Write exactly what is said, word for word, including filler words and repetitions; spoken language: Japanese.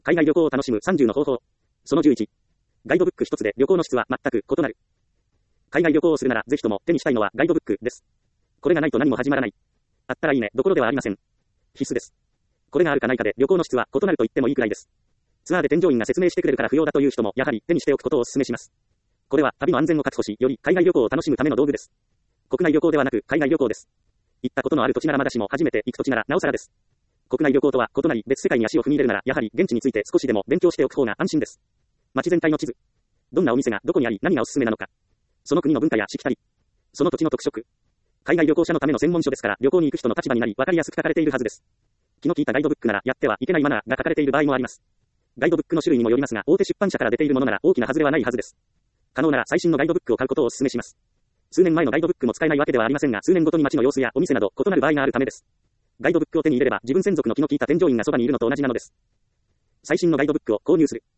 海外旅行を楽しむさんじゅうの方法。そのじゅういち。ガイドブック一つで旅行の質は全く異なる。海外旅行をするならぜひとも手にしたいのはガイドブックです。これがないと何も始まらない。あったらいいねどころではありません。必須です。これがあるかないかで旅行の質は異なると言ってもいいくらいです。ツアーで添乗員が説明してくれるから不要だという人もやはり手にしておくことをお勧めします。これは旅の安全を確保し、より海外旅行を楽しむための道具です。国内旅行ではなく海外旅行です。行ったことのある土地ならまだしも初めて行く土地ならなおさらです。国内旅行とは異なり別世界に足を踏み入れるならやはり現地について少しでも勉強しておく方が安心です。街全体の地図。どんなお店がどこにあり何がおすすめなのか。その国の文化やしきたり。その土地の特色。海外旅行者のための専門書ですから旅行に行く人の立場になり分かりやすく書かれているはずです。気の利いたガイドブックならやってはいけないマナーが書かれている場合もあります。ガイドブックの種類にもよりますが大手出版社から出ているものなら大きな外れはないはずです。可能なら最新のガイドブックを買うことをお勧めします。数年前のガイドブックも使えないわけではありませんが数年ごとに街の様子やお店など異なる場合があるためです。ガイドブックを手に入れれば自分専属の気の利いた添乗員がそばにいるのと同じなのです。最新のガイドブックを購入する。